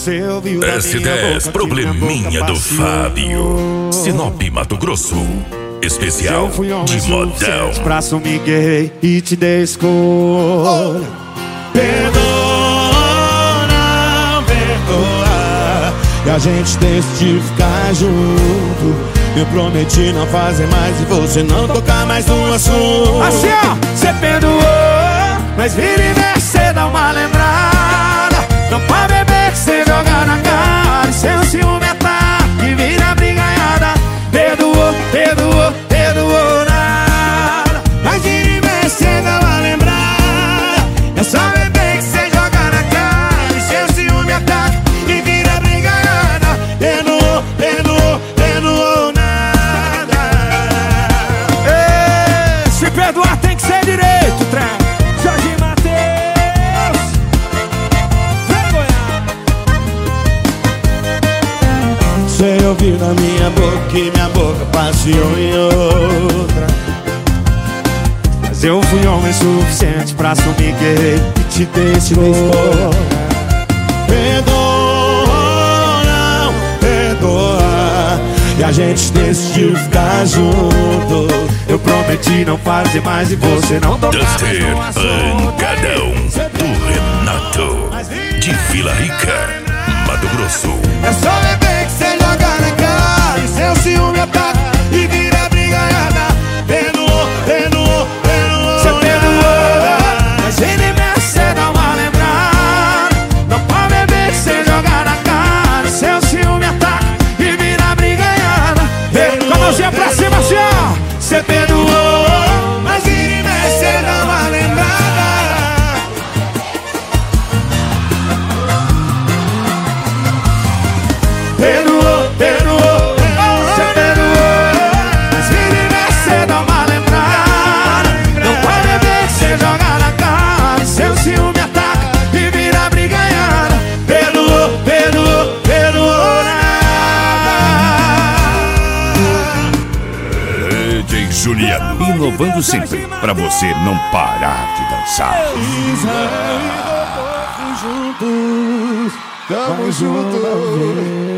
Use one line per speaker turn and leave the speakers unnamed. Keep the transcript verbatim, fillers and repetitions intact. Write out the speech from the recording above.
S dez, probleminha do Fábio. Sinop, Mato Grosso. Especial de modão.
Pra sumir, guerrei e te dei escolha. Perdoa, não perdoa. E a gente decidiu ficar junto. Eu prometi não fazer mais e você não tocar mais no assunto. Assim ó, cê perdoou, mas vira e mexe, cê dá uma lembrada. Não pode beber que cê joga na cara. E seu ciúme é ataque e vira brigaiada. Perdoou, perdoou, perdoou nada. Mas vira e mexe, cê dá uma lembrada. É só beber que cê joga na cara. E seu ciúme ataca e vira brigaiada. Perdoou, perdoou, perdoou nada. Ei, se perdoar tem que ser direito, trem. Jorge Mateus, cê ouviu na minha boca que minha boca passeou em outra. Mas eu fui homem suficiente pra assumir que errei e te dei esse escolha. Perdoa, não perdoa. E a gente decidiu ficar junto. Eu prometi não fazer mais e você não tocar mais
Duster
no assunto.
Pancadão do Renato, de Vila Rica, Mato Grosso.
É só beber que cê joga na cara. E seu ciúme ataca e vira brigaiada. Perdoou, perdoou, perdoou. Cê perdoou, mas ele mexe, cê dá uma lembrada. Não pode beber que cê joga na cara. E seu ciúme ataca e vira brigaiada. Com a mãozinha pra cima, assim ó. Cê perdoou, mas ele mexe, cê dá uma lembrada. Perdoou, perdoou, cê perdoou, mas vira e mexe, cê dá uma lembrada. Não pode beber que cê joga na cara. E seu ciúme ataca e vira brigaiada. Perdoou, perdoou, perdoou nada.
D J Juliano,
Inovando sempre, pra você não parar de dançar.
Juntos, tamo juntos.